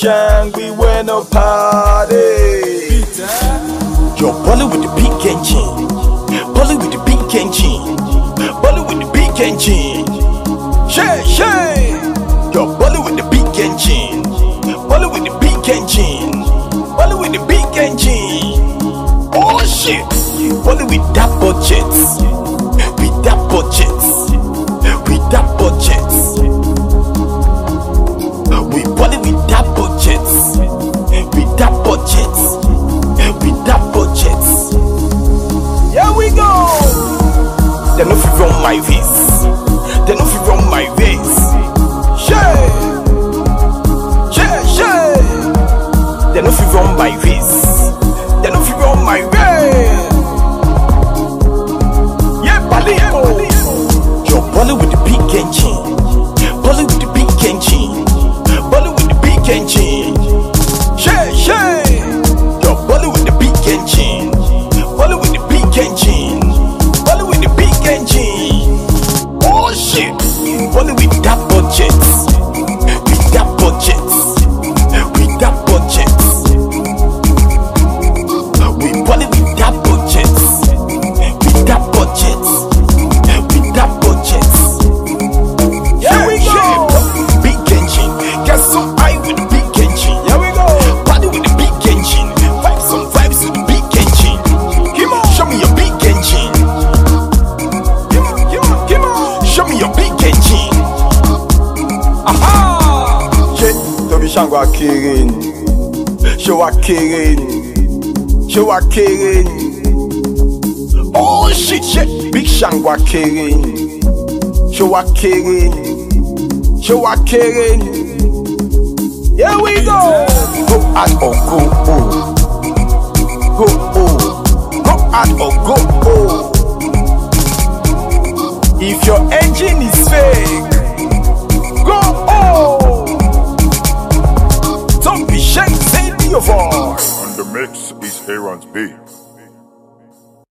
shang, we went a party. You're balling with the big engine, balling with the big engine, balling with the big engine. Shay, shay. You're balling with the big engine, balling with the big engine, balling with the big engine. Oh shit, balling with that budget, with that budget, with that budget. We balling with that budget, with that budget, with that budget. Here we go. They no fit run my race, they no fit run my race. Shay, shay, shay. They no fit run my race, they no fit run my race. Yeah, balling. You're balling with the big engine, balling with the big engine, balling with the big engine. Shay, shay. You're balling with the big engine, balling with the big engine, balling with the big engine. Oh shit, balling with that budget, with that budget, with that budget. We balling with that budget, with that budget, with that budget. Here we go. Big engine, get so high with the big engine. Here we go. Party with the big engine, vibes on vibes with the big engine. Come on, show me your big engine. Come on, come on, come on. Show me your big engine. Aha. Shit, Toby Shangwa Kirin. Show a Kirin. Show a Kirin. Oh shit, shit. Big Shangwa Kirin. Show a Kirin. Show a Kirin. Here we go. Go out or go home. Go home. Go out or go home. If your engine is fake, go home. Don't be shy, say your voice. On the mix is Aaron's beat.